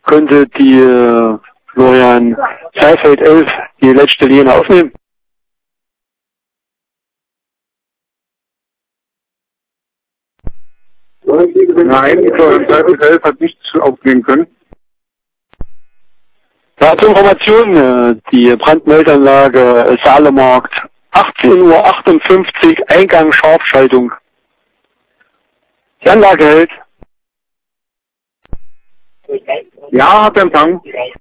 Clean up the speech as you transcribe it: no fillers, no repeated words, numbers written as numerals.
könnte die Florian Seifeld 11 die letzte Linie aufnehmen? Nein, die Florian Seifeld 11 hat nichts aufnehmen können. Ja, zur Information, die Brandmeldanlage Saalemarkt, 18:58 Uhr, Eingang Scharfschaltung. Die Anlage hält. Ja, hat Empfang.